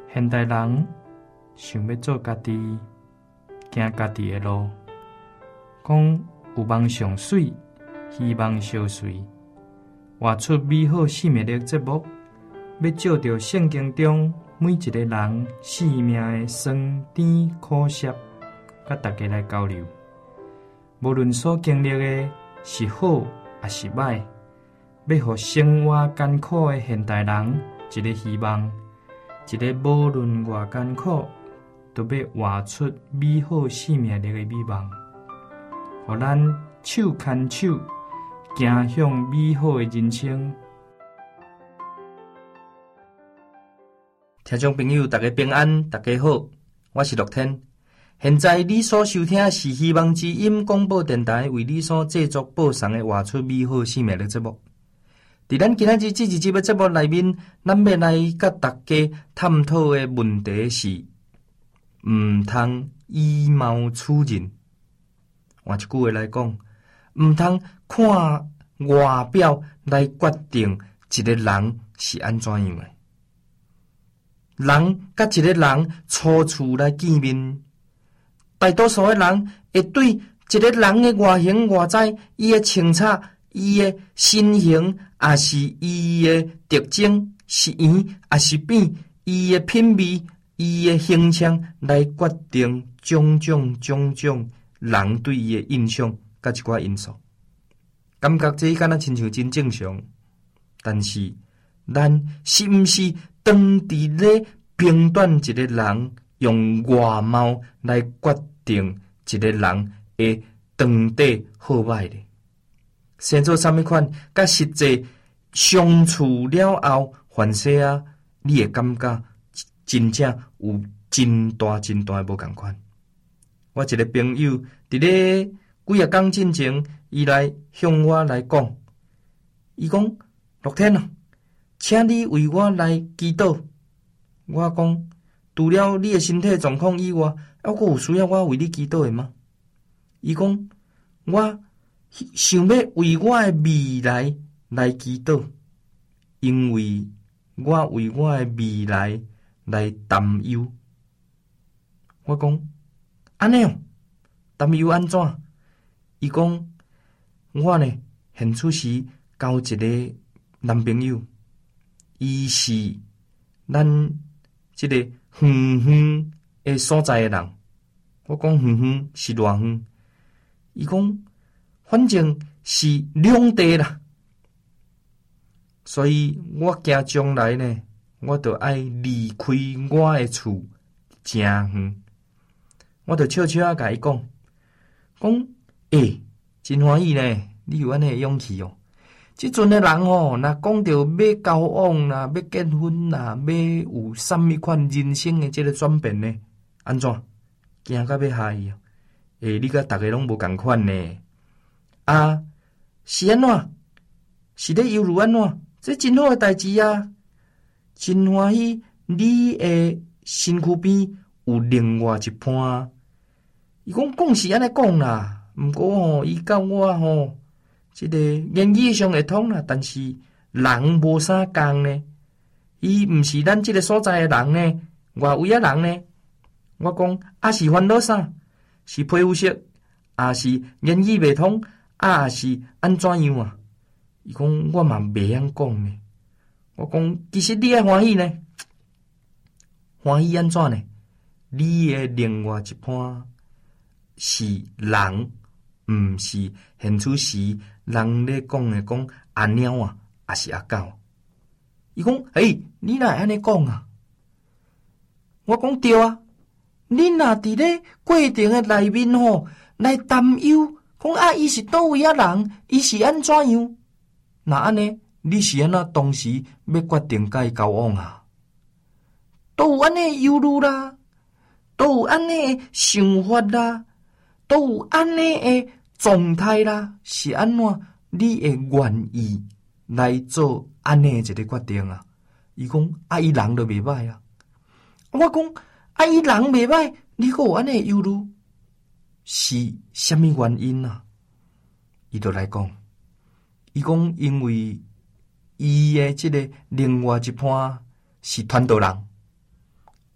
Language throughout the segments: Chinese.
现代人想要做家己，行家己的路，讲有梦上水，希望相随，活出美好生命力节目，要照着圣经中每一个人生命的酸甜苦涩，甲大家来交流。无论所经历的是好还是歹，要予生活艰苦的现代人一个希望，一个无论偌艰苦，都要活出美好生命力的美梦，互咱手牵手，行向美好的人生。 听众朋友，大家平安，大家好，我是乐天。现在你所收听的是希望之音广播电台为你所制作播送的活出美好生命的节目。在咱今仔日这一集的节目内面，咱要来甲大家探讨的问题是：唔通以貌取人。换一句话来讲，唔通看外表来决定一个人是安怎样的。人甲一个人初次来见面，大多数的人会对一个人的外形外在、伊的穿插、伊的身形，也是伊的特征，是圆也是扁，伊的品味、伊的形象来决定种种人对伊的印象甲一寡因素。感觉这敢若亲像真正常，但是咱是毋是当伫咧评断一个人，用外貌来决定一个人的长短好歹咧？生做啥物款，甲实际相处了后，反正啊，你会感觉真正有真大的无共款。我一个朋友伫咧几啊天之前，伊来向我来讲，伊讲乐天啊，请你为我来祈祷。我讲，除了你的身体状况以外，还佫有需要我为你祈祷的吗？伊讲，我想要为我的未来来祈祷，因为我为我的未来来担忧。我讲，安尼哦，担忧安怎？伊讲，我呢，现出时交一个男朋友，伊是咱这个远的所在的人。我讲远是偌远？伊讲反正是两地啦。所以我惊将来呢，我就爱离开我的厝真远。我就悄悄甲伊讲，真欢喜呢，你有安尼的勇气哦。即阵的人吼，若讲到要交往啦，要结婚啦，要有啥物款人生的这个转变呢？安怎？惊到要害伊哦！你甲大家拢无共款呢？啊，是安怎？是咧犹豫安怎？这真好诶代志啊！真欢喜，你的身躯边有另外一半。伊讲是安尼讲啦，毋过吼，伊甲我吼。这个言语上会通啦，但是人无啥共呢。伊毋是咱这个所在的人呢，外围的人呢。我讲是烦恼啥？是皮肤色，是言语未通，是安怎样啊？伊讲我嘛袂晓讲呢。我讲其实你爱欢喜呢，欢喜安怎呢？你的另外一半是人，毋是现出时人咧讲的讲阿猫啊，还是阿狗？伊讲，你哪会安尼讲啊？我讲对啊，你若伫咧过程的内面吼，来担忧，讲伊是倒位啊人，伊是安怎样？那安尼，你是安怎当时要决定甲伊交往啊？都有安尼忧虑啦，都有安尼的想法啦，都有安尼的状态啦，是安怎？你会愿意来做安尼一个决定啊？伊讲伊人就袂歹啊。我讲伊人袂歹，你阁有安尼忧虑，是虾米原因啊？伊就来讲，伊讲因为伊的这个另外一半是传道人，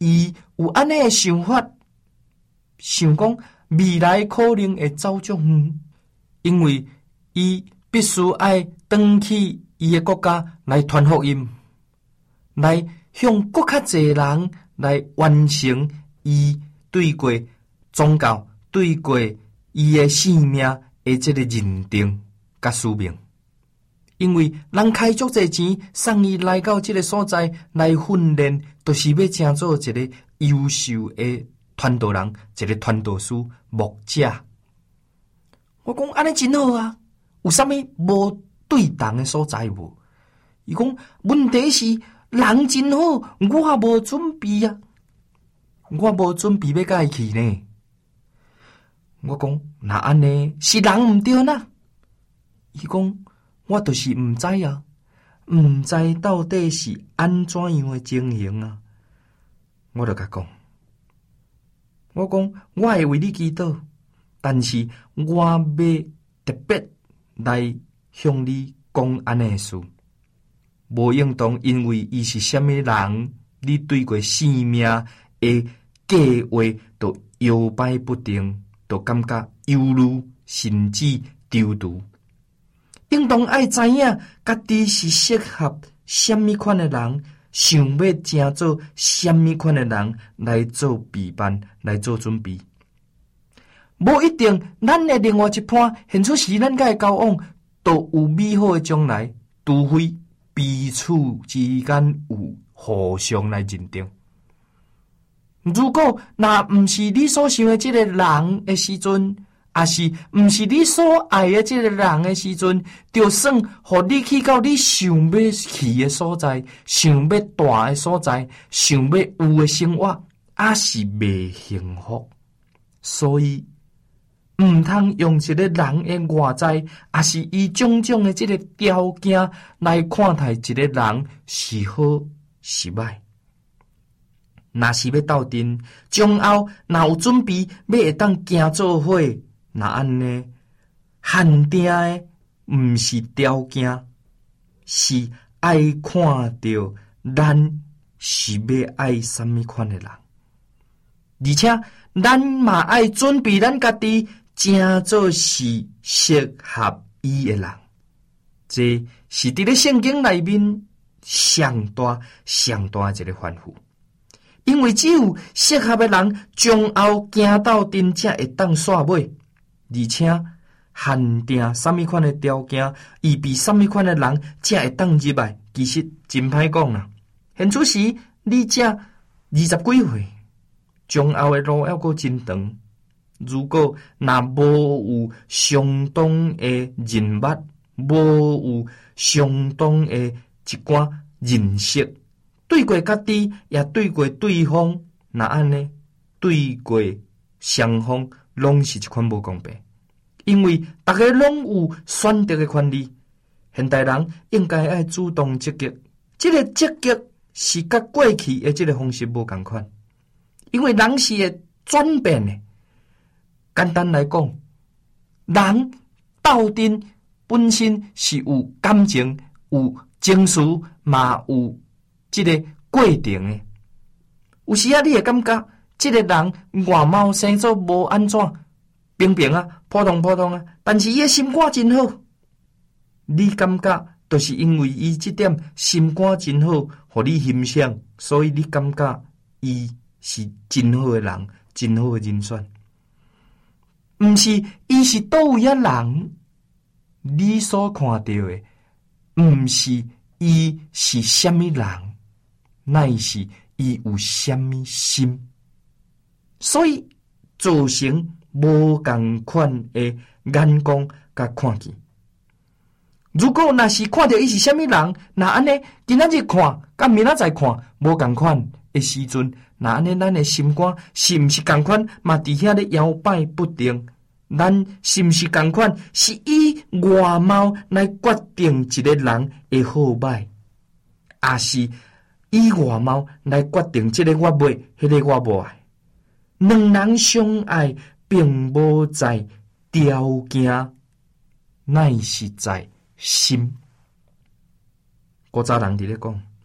伊有安尼的想法，想讲未来可能会走足远，因为伊必须爱返去伊的国家来传福音，来向更较侪人来完成伊对过宗教、对过伊的性命的这个认定甲使命。因为人开足侪钱送伊来到这个所在来训练，就是要成做一个优秀的传道人，一个传道师、牧者。我讲安尼真好啊，有啥物无对等的所在无？伊讲问题是人真好，我无准备啊，我无准备要甲伊去呢。我讲那安尼是人毋对呐？伊讲我就是毋知啊，毋知到底是安怎样的情形啊。我就甲讲，我讲我会为你祈祷，但是我要特别来向你讲安尼事，无应当因为伊是虾米人，你对过生命的计划就摇摆不定，就感觉忧虑，甚至丢毒。应当爱知影，家己是适合什么款的人，想要成做什么款的人来做备办，来做准备。无一定，咱的另外一半，现出时咱甲的交往，都有美好的将来，除非彼此之间有互相来认定。如果那毋是你所想的这个人的时阵，也是毋是你所爱的这个人的时阵，就算互你去到你想要去的所在，想要大的所在，想要有的生活，也是袂幸福。所以毋通用一个人的外在，也是以种种的这个条件来看待一个人是好是歹。若是要斗阵，将后若有准备要会当行做伙，那安尼限定的毋是条件，是爱看到咱是要爱什么款的人，而且咱嘛爱准备咱家己，正做是适合伊的人。这是伫咧圣经内面上大的一个吩咐。因为只有适合的人，将后行到阵才会当煞尾，而且限定什么款的条件，预备什么款的人才会当入来。其实真歹讲啦。现此时你才20几岁，将后的路还阁真长。如果若无有相当的人脉，无有相当的一寡认识，对过家己，也对过对方，那安尼对过双方，拢是一款无公平。因为大家拢有选择的权利，现代人应该爱主动积极。这个积极是甲过去的这个方式无同款，因为人是会转变的。简单来讲，人斗阵本身是有感情、有情绪，嘛有这个过程的。有时啊，你会感觉这个人外貌生做无安怎，平平啊，普通啊，但是伊的心肝真好。你感觉就是因为伊这点心肝真好，互你欣赏，所以你感觉伊是真好的人，真好的人选。毋是伊是倒位啊人，你所看到的，毋是伊是虾米人，乃是伊有虾米心，所以造成无同款的眼光甲看见。如果若是看到伊是虾米人，那安尼今仔日看，甲明仔载看无同款的时阵，那安尼咱的心肝是毋是同款，嘛伫遐咧摇摆不定。咱是毋是同款？是以外貌来决定一个人的好歹，也是以外貌来决定这个我爱，迄个我无爱。两人相爱，并无在条件，乃是在心。古早人伫咧讲，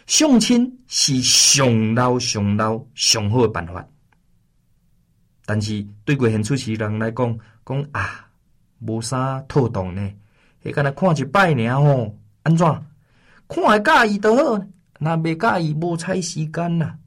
相亲是上老上好的办法。但是对过现出时人来讲啊，无啥妥当呢，迄敢若看一摆尔吼，安怎？看会介意就好，若袂介意无采时间啦。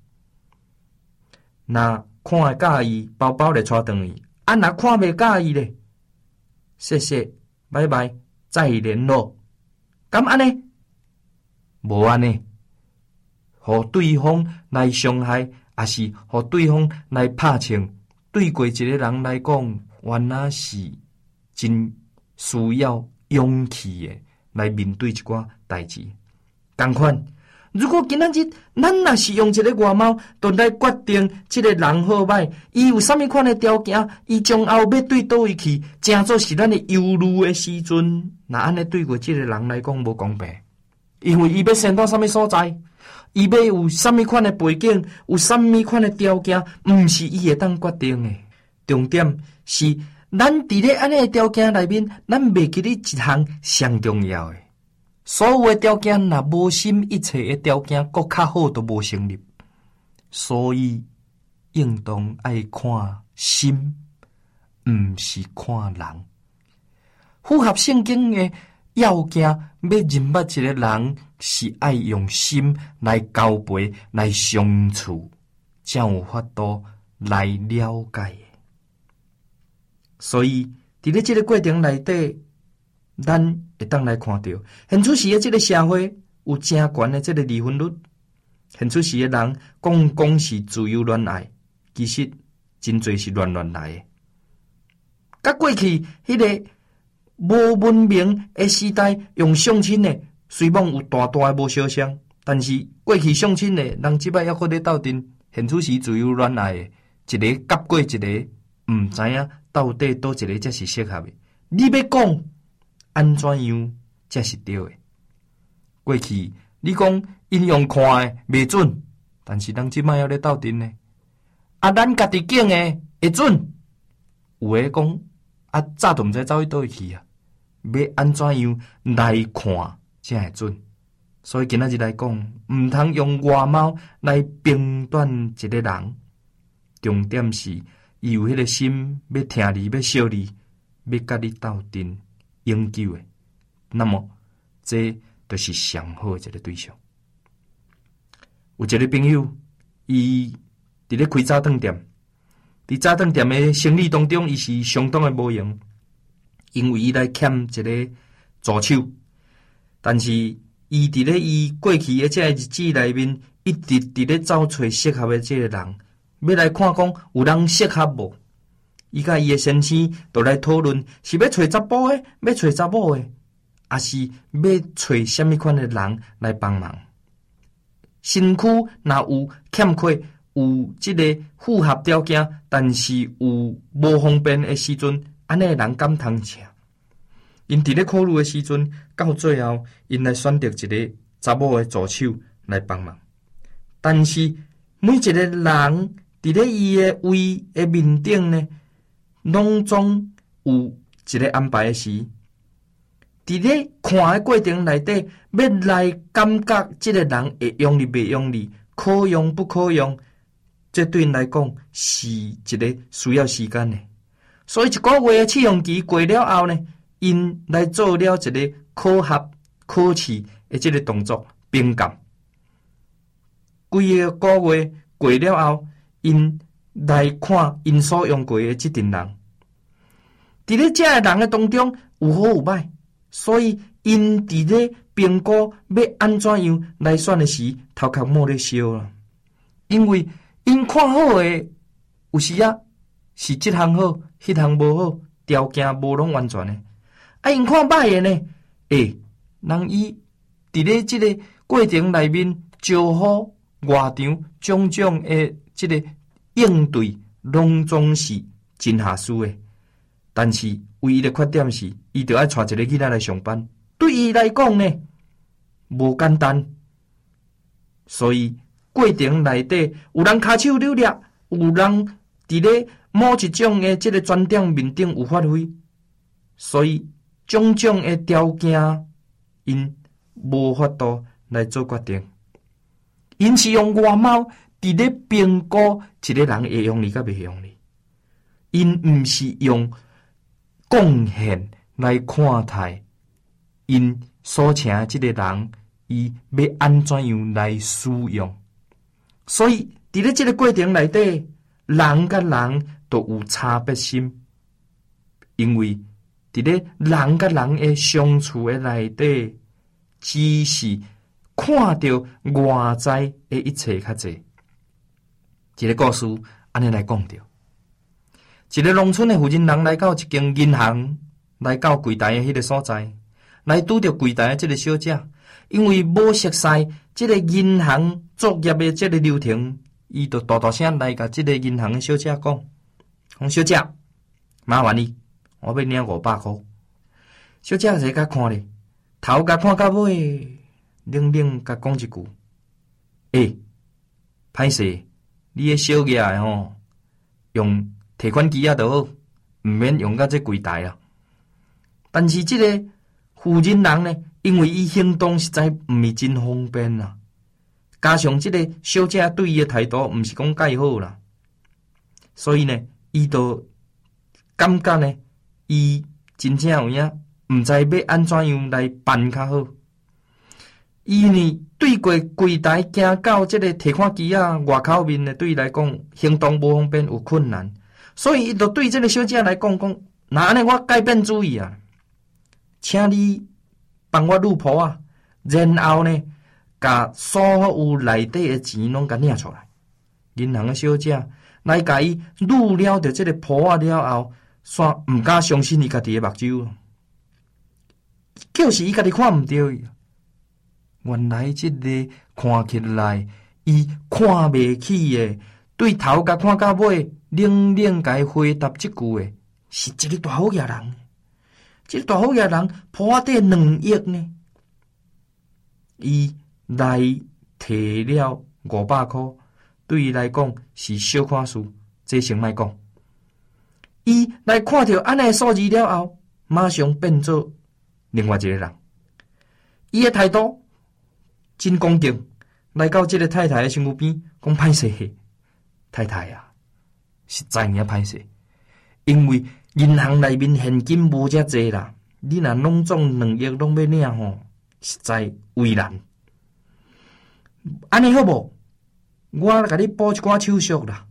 若看会介意，包包咧带转去；啊，若看袂介意咧，谢谢，拜拜，再联络。敢安尼？无安尼，互对方来伤害，也是互对方来拍枪。对过一个人来讲，原来是真需要勇气的来面对一寡代志。同款，如果今仔日咱若是用一个外貌，就来决定这个人好歹，伊有啥物款的条件，伊将后要对倒位去，正做是咱的忧虑的时阵，那安尼对过这个人来讲无公平，因为伊要先到啥物所在。伊要有啥物款的背景，有啥物款的条件，毋是伊会当决定的。重点是，咱伫咧安尼的条件内面，咱袂记哩一项上重要的。所有的条件若无心，一切的条件搁较好都无成立。所以，应当爱看心，毋是看人。符合圣经的要件，要认捌一个人是爱用心来交陪、来相处，才有法度来了解的。所以，伫咧这个过程内底，咱会当来看到，现出时的这个社会有真悬的这个离婚率。现出时的人讲是自由恋爱，其实真侪是乱来的。甲过去迄个无文明的时代用相亲的，虽然有大的无相像，但是过去相亲的人即摆还搁咧斗阵，现出时自由恋爱的，一个夹过一个，毋知影到底倒一个才是适合的。你要讲安怎样才是对的？过去你讲因用看的袂准，但是人即摆还咧斗阵呢。啊，咱家己拣的会准，有诶讲啊，早都毋知走去倒去啊。要安怎样来看才会准？所以今仔日来讲，毋通用外貌来评断一个人。重点是，伊有迄个心要听你，要惜你，要甲你斗阵永久的。那么，这就是上好的一个对象。有一个朋友，伊伫咧开早顿店，伫早顿店的生意当中，伊是相当的无用。因为伊来欠一个助手，但是伊伫咧伊过去的这日子内面，一直伫咧找找适合的这个人，要来看讲有人适合无。伊甲伊的先生都来讨论，是要找查甫的，要找查某的，还是要找什么款的人来帮忙。身躯若有欠缺，有这个符合条件，但是有无方便的时阵。安尼人敢通请？因伫咧考虑的时阵，到最后，因来选择一个查某的助手来帮忙。但是每一个人伫咧伊的位的面顶呢，拢总有一个安排的时。伫咧看的过程内底，要来感觉这个人会用力袂用力，可用不可用，这对因来讲是一个需要时间的。所以一个月的试用期过了后呢，因来做了一个考核、考试的这个动作评鉴。规个月过了后，因来看因所用过的这群人。伫咧这个人的当中有好有歹，所以因伫咧评估要安怎样来选的时，头壳摸咧烧啦。因为因看好的有时啊是这项好。迄项无好，条件无拢完全的。啊，因看歹的呢，人伊伫咧即个过程内面招呼外场种种的即个应对，拢总是真下输的。但是唯一的缺点是，伊着爱带一个囡仔来上班，对伊来讲呢，无简单。所以过程内底有人骹手溜达，有人伫咧某一种的这个专点面顶有发挥，所以种种的条件因无法度来做决定。 因是用外貌伫咧评估一个人会用你甲袂用你，因毋是用贡献来看待因所请即个人，伊要安怎样来使用。所以伫咧即个过程内底，人甲人都有差别心，因为伫咧人甲人的相处的内底，只是看到外在的一切较济。一个故事安尼来讲着，一个农村的负责人来到一间银行，来到柜台的迄个所在，来拄着柜台的即个小姐，因为无熟悉即个银行作业的即个流程，伊就大大声来甲即个银行的小姐讲：“小姐，麻烦你，我要领500块。”小姐在甲看咧，头甲看到尾，冷冷甲讲一句：“歹势，你个小爷吼，用提款机就好，毋免用到这柜台啦。”但是即个负责人呢，因为伊行动实在毋是真方便啦，加上即个小姐对伊的态度毋是讲介好啦，所以呢，伊就感觉呢，伊真正有影，毋知要安怎样来办较好。伊呢对过柜台行到即个提款机外口面呢，对伊来讲行动无方便，有困难，所以伊就对即个小姐来讲，那安尼我改变主意啊，请你帮我入谱啊，然后呢，甲所有内底的钱拢甲领出来。银行的小姐来甲伊入了着即个谱啊了后，煞毋敢相信伊家己的目睭，就是伊家己看毋到伊。原来即个看起来伊看袂起的，对头甲看到尾，冷冷甲伊回答即句的，是一个大好野人。这个大好野人铺底2亿呢，伊来摕了500块，对伊来讲是小看事，这先莫讲。伊来看到安尼数字了后，马上变做另外一个人。伊的态度真恭敬，来到这个太太的身躯边，讲歹势，太太啊，实在尔歹势，因为银行内面现金无遮济啦，你若拢总2亿拢要领吼，实在为难。安尼好无？我甲你补一寡手续啦。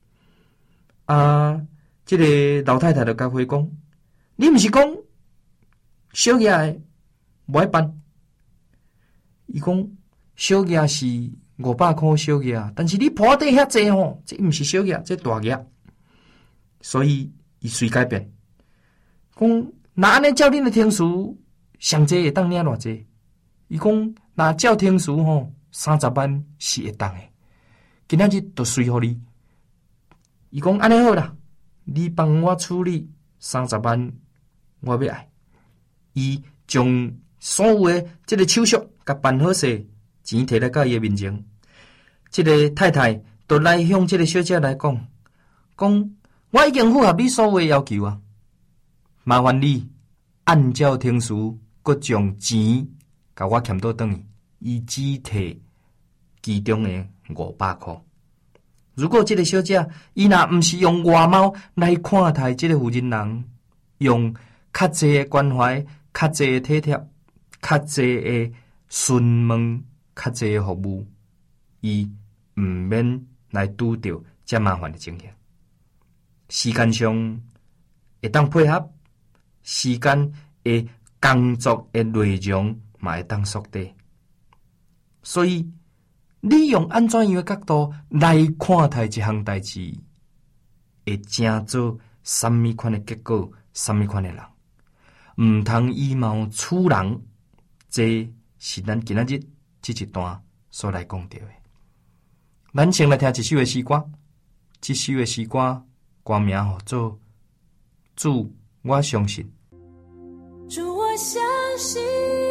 这个老太太就甲回讲，你毋是讲小爷的无爱办？伊讲小爷是500块小爷，但是你铺底遐济吼，这毋是小爷，这大爷。所以伊随改变，讲那安尼照恁的天数，上济会当领偌济？伊讲那照天数吼，30万是会当的。今仔日就随互你。伊讲安尼好啦，你帮我处理30万，我要爱。伊将所有的这个手续甲办好势，钱摕来到伊的面前。这个太太就来向这个小姐来讲，我已经符合你所有的要求啊，麻烦你按照天数，搁将钱甲我欠倒转去，伊只摕其中的500块。如果这个小姐伊若毋是用外貌来看待这个负责人，用较济的关怀、较济的体贴、较济的询问、较济的服务，伊毋免来拄着遮麻烦的情形。时间上会当配合，时间的工作的内容嘛会当缩短，所以你用安怎样的角度来看待一项代志，会成做什么款的结果，什么款的人，毋通以貌取人，这是咱今仔日这一段所来讲到的。咱先来听一首的诗歌，这首的诗歌歌名叫做《主我相信》。 主我相信，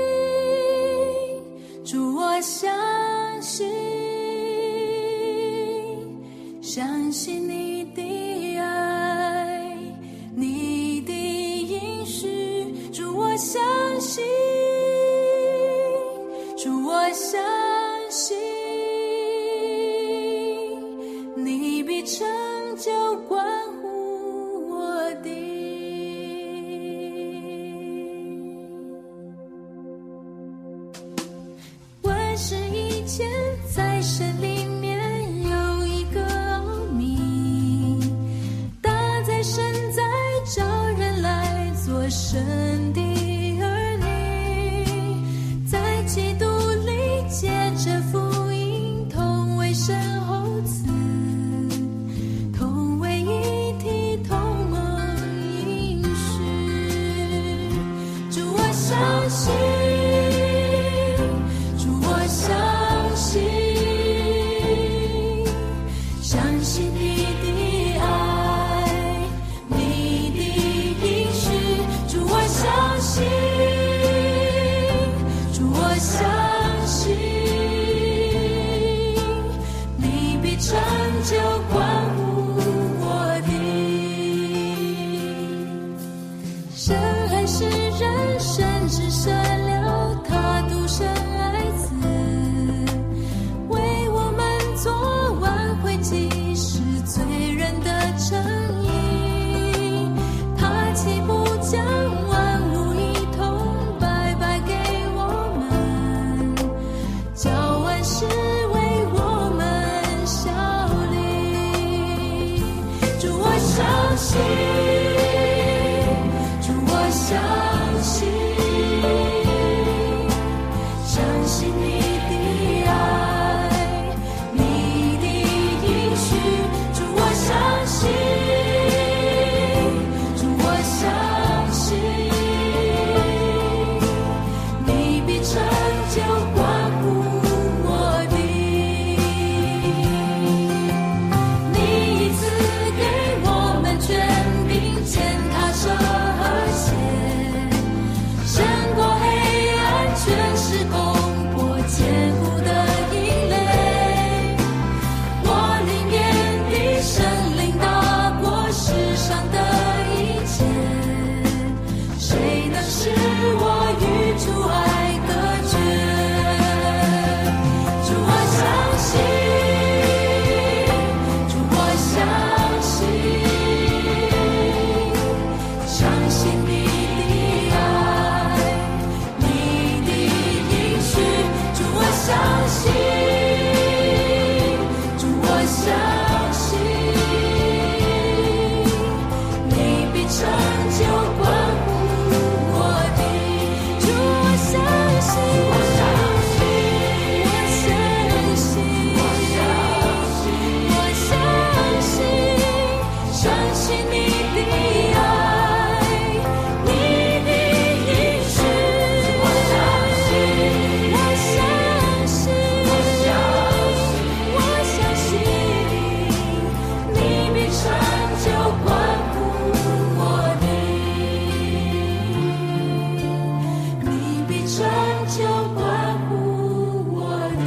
主我相信，相信你的爱，你的应许。主我相信，主我相信， 成就关乎我的。万事以前，在神里面有一个奥秘，大在神在召人来做神的儿女，在基督里借着福音同为神后嗣，同为一体，同盟应许。主，我相信，主，我相信，相信你的爱，你的应许。主，我相信，主，我相信，你必成就关乎我的。神爱世人，甚至舍了他独生爱子，为我们做挽回祭，是罪人的诚意。他岂不将万物一同白白给我们，叫万事为我们效力。主，我相信，主，我相信，相信你的爱，你的应许。主，我相信，主，我相信，你必成就关乎我的。你一次给我们权柄，践踏蛇和蝎，胜过黑暗，全是攻破坚固的营垒。我里面的圣灵大过世上的一切，谁能使我与主爱隔绝？主，我相信，主，我相信，相信你的爱，你的应许。主，我相信，主，我相信，你必成就关乎我的。主，我相信，我相信，我相信，我相信，相信你的爱，你的应许。我相信，我相信，我相信，你必成就关乎我的，你必成就关乎我的，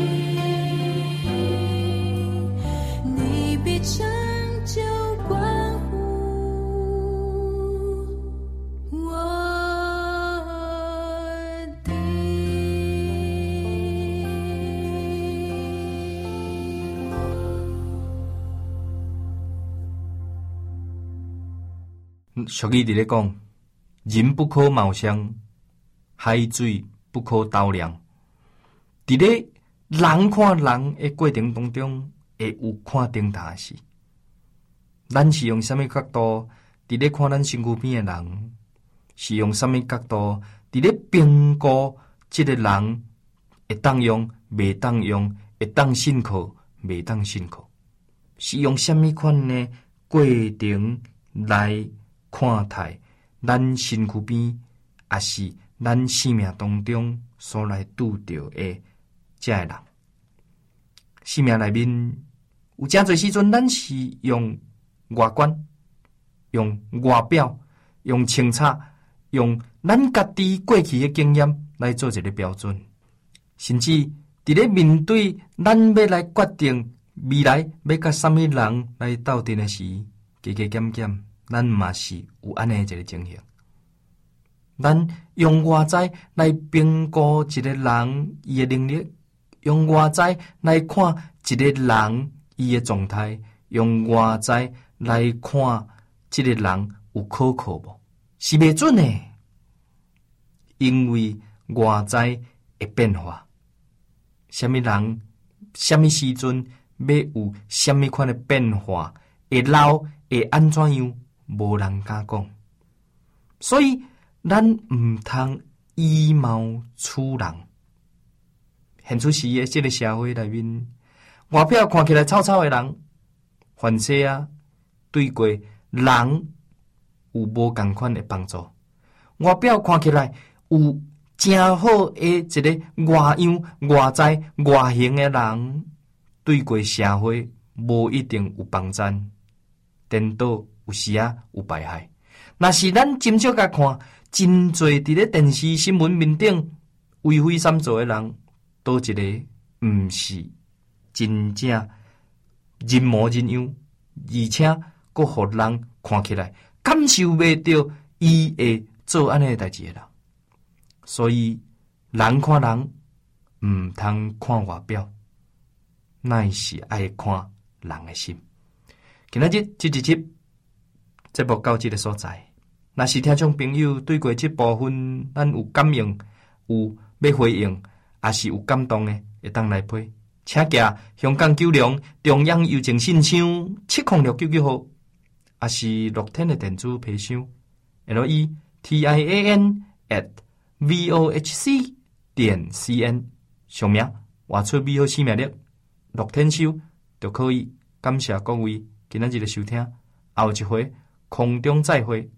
你必成就关乎我的。 俗语伫咧讲，人不可貌相，海水不可斗量。伫咧人看人的过程当中，会有看顶头事。咱是用什么角度伫咧看咱身躯边的人？是用什么角度伫咧评估这个人会当用、袂当用，会当信靠、袂当信靠？是用什么款的过程来看待咱身躯边，也是咱生命当中所来拄到的这个人？生命内面有真侪时阵，咱是用外观、用外表、用清楚、用咱家己过去的经验来做一个标准，甚至伫咧面对咱要来决定未来要甲什么人来斗阵的时，加加减减，咱嘛是有安尼一个情形。咱用外在来评估一个人伊的能力，用外在来看一个人伊的状态， 用外在来看这个人有可靠无？是袂准的，因为外在会变化。什么人、什么时阵要有什么款的变化，会老会安怎样，无人敢讲。所以咱毋通以貌取人。现出时的这个社会内面，外表看起来臭臭的人，凡事啊，对过人有无共款的帮助。外表看起来有真好的一个外样、外在、外形的人，对过社会无一定有帮助，颠倒有时啊有败害。若是咱斟酌甲看，真侪伫咧电视新闻面顶为非三做的人，倒一个毋是真正人模人样，而且佫互人看起来感受袂到伊会做安尼代志的人。所以人看人毋通看外表，乃是爱看人的心。今仔日这一集节目到这个所在，若是听众朋友对过这部分咱有感应、有要回应，也是有感动的，会当来批，请寄香港九龙中央邮政信箱70699号，也是乐天的电子批箱 LETIAN@vohc.cn， 上名画出美好生命力，乐天收就可以。感谢各位今仔日的收听，后一回空中再会。